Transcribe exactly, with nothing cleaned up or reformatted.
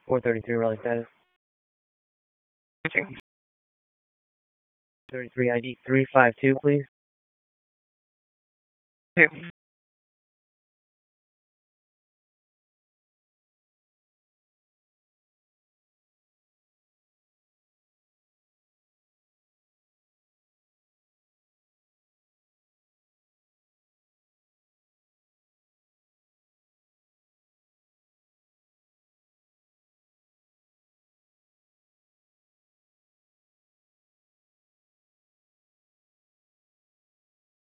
four thirty-three, rally status. thirty-three, I D three five two, please. Two.